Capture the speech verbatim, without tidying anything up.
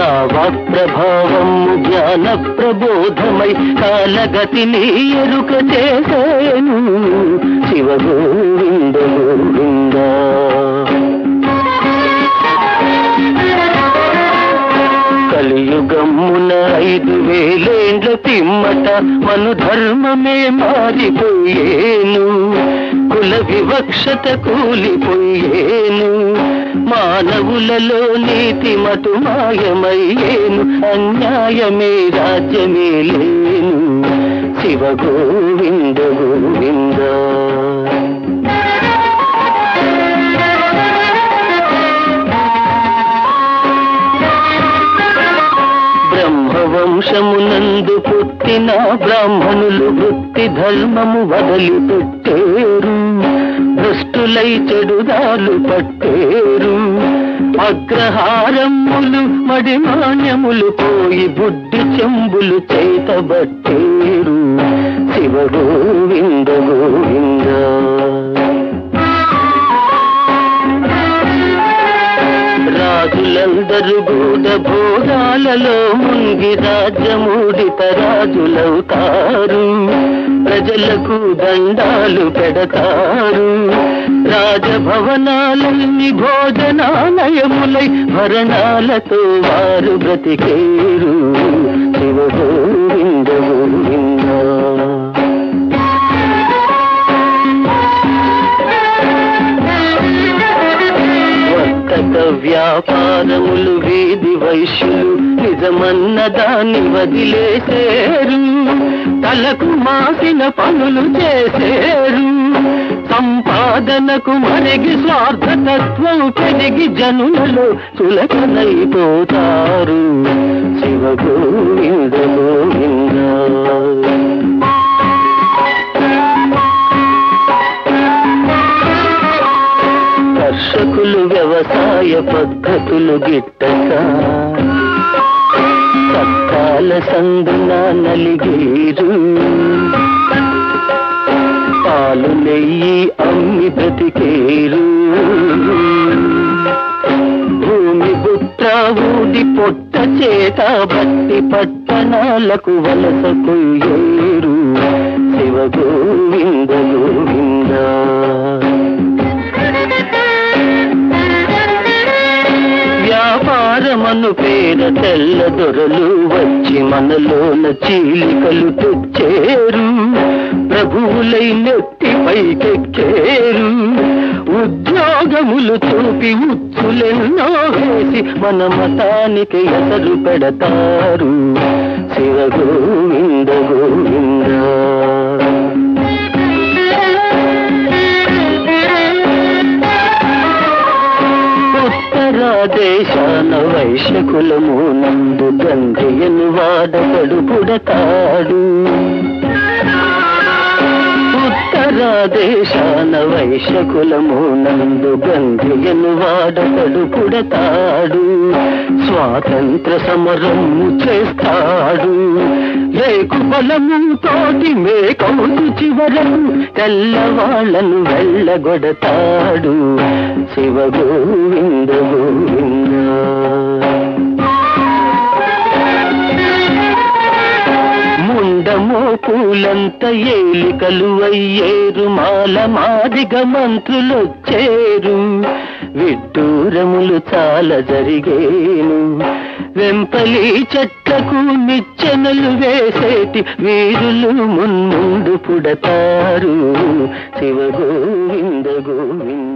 ప్రభావం జ్ఞాన ప్రబోధమై కాలగతిని ఎరుక చేసేను శివ గోవింద గోవింద. కలియుగమున ఐదు వేలేండ్ల పిమ్మట మను ధర్మమే మారిపోయేను, కుల వివక్షత కూలిపోయేను, మానవులలో నీతి మటు మాయమయ్యేను, అన్యాయమే రాజ్యమే లేను శివ గోవింద గోవింద. బ్రహ్మవంశమునందు పుట్టిన బ్రాహ్మణులు వృత్తి ధర్మము వదిలిపెట్టేరు, భ్రష్టులై చెడుదాలు పట్టేరు, అగ్రహారములు మడిమాన్యములు పోయి బుద్ధి చెంబులు చేతబట్టేరు శివ గోవింద గోవింద. రాజులందరూ గూఢ భోగాలలో ముంగి రాజ్యమూడిత రాజులవుతారు, ప్రజలకు దండాలు పెడతారు, రాజభవనాలన్నీ భోజనాలయములై భరణాలతో వారు బ్రతికేరు శివ గోవింద గోవింద. వ్యాపారములు వీధి వైశ్యులు నిజమన్న దాన్ని వదిలేసేరు, తలకు మాసిన పనులు చేసేరు, సంపాదనకు మరిగి స్వార్థతత్వం పెరిగి జనులలో చులకనైపోతారు శివ గోవింద గోవింద. కర్షకులు వ్యవసాయ పద్ధతులు గిట్టక సత్కాల సందున నలిగేరు, పాలు నెయ్యి అమ్మి బ్రతికేరు, భూమి బుట్ట ఊడి పొట్ట చేత బట్టి పట్టణాలకు వలస కొయ్యేరు శివ గోవింద గోవింద. వ్యాపారమను పేర తెల్ల దొరలు వచ్చి మనలోన చీలికలు తెచ్చేరు, ప్రభువులై నెత్తి పైకెక్కేరు, ఉద్యోగములు చూపి ఉచ్చులెన్నో వేసి మన మతానికి ఎసరు పెడతారు శివ గోవింద గోవింద. దేశాన వైశ్యకులము నందు గంధయను వాడకడు పుడతాడు, ఉత్తర దేశాన వైశ్యకులము నందు గంధయను వాడకడు పుడతాడు, స్వాతంత్ర సమరము చేస్తాడు, లేకు బలము తోటి మేకౌతు చివరకు తెల్లవాళ్లను వెళ్ళగొడతాడు శివ గోవింద గోవింద. ముండమో పూలంత ఏలికలు అయ్యేరు, మాల మాదిగ మంత్రులొచ్చేరు, విడ్డూరములు చాలా జరిగేను, వెంపలి చెట్లకు నిచ్చెనలు వేసేటి వీరులు మున్ముందు పుడతారు శివ గోవింద గోవింద.